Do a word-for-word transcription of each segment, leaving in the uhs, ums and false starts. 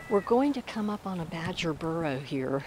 We're going to come up on a badger burrow here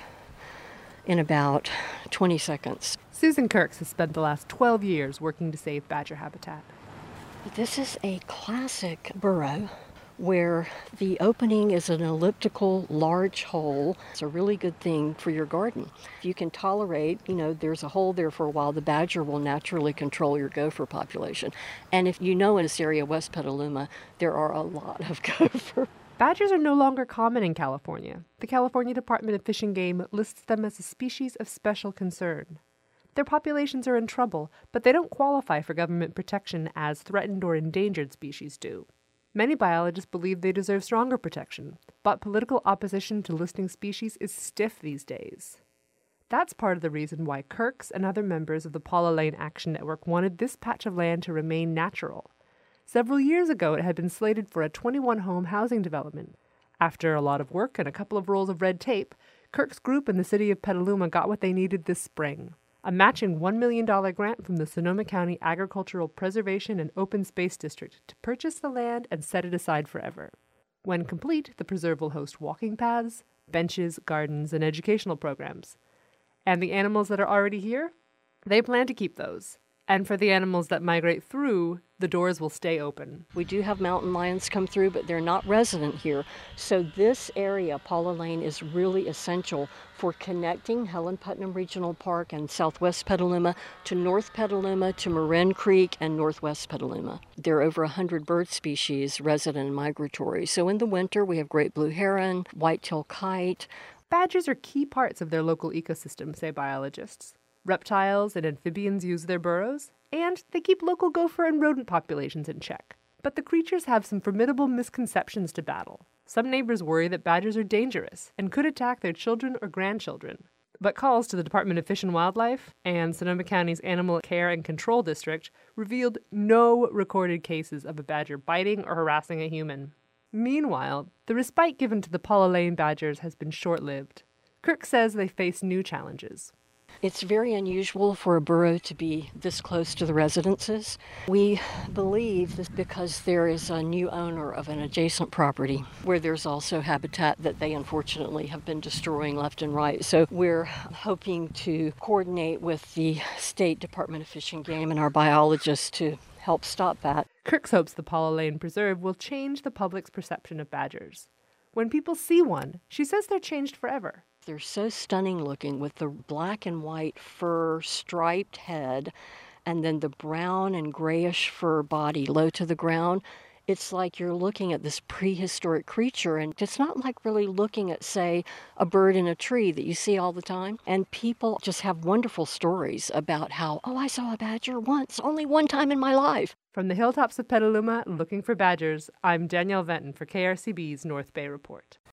in about twenty seconds. Susan Kirks has spent the last twelve years working to save badger habitat. This is a classic burrow where the opening is an elliptical large hole. It's a really good thing for your garden. If you can tolerate, you know, there's a hole there for a while, the badger will naturally control your gopher population. And if you know in this area, West Petaluma, there are a lot of gopher. Badgers are no longer common in California. The California Department of Fish and Game lists them as a species of special concern. Their populations are in trouble, but they don't qualify for government protection as threatened or endangered species do. Many biologists believe they deserve stronger protection, but political opposition to listing species is stiff these days. That's part of the reason why Kirks and other members of the Paula Lane Action Network wanted this patch of land to remain natural. Several years ago, it had been slated for a twenty-one home housing development. After a lot of work and a couple of rolls of red tape, Kirk's group and the city of Petaluma got what they needed this spring. A matching one million dollars grant from the Sonoma County Agricultural Preservation and Open Space District to purchase the land and set it aside forever. When complete, the preserve will host walking paths, benches, gardens, and educational programs. And the animals that are already here? They plan to keep those. And for the animals that migrate through, the doors will stay open. We do have mountain lions come through, but they're not resident here. So this area, Paula Lane, is really essential for connecting Helen Putnam Regional Park and Southwest Petaluma to North Petaluma, to Marin Creek, and Northwest Petaluma. There are over one hundred bird species resident and migratory. So in the winter, we have great blue heron, white-tailed kite. Badgers are key parts of their local ecosystem, say biologists. Reptiles and amphibians use their burrows, and they keep local gopher and rodent populations in check. But the creatures have some formidable misconceptions to battle. Some neighbors worry that badgers are dangerous and could attack their children or grandchildren. But calls to the Department of Fish and Wildlife and Sonoma County's Animal Care and Control District revealed no recorded cases of a badger biting or harassing a human. Meanwhile, the respite given to the Paula Lane badgers has been short-lived. Kirk says they face new challenges. It's very unusual for a burrow to be this close to the residences. We believe this because there is a new owner of an adjacent property where there's also habitat that they unfortunately have been destroying left and right. So we're hoping to coordinate with the State Department of Fish and Game and our biologists to help stop that. Kirks hopes the Paula Lane Preserve will change the public's perception of badgers. When people see one, she says they're changed forever. They're so stunning looking with the black and white fur striped head and then the brown and grayish fur body low to the ground. It's like you're looking at this prehistoric creature, and it's not like really looking at, say, a bird in a tree that you see all the time. And people just have wonderful stories about how, oh, I saw a badger once, only one time in my life. From the hilltops of Petaluma, looking for badgers, I'm Danielle Venton for K R C B's North Bay Report.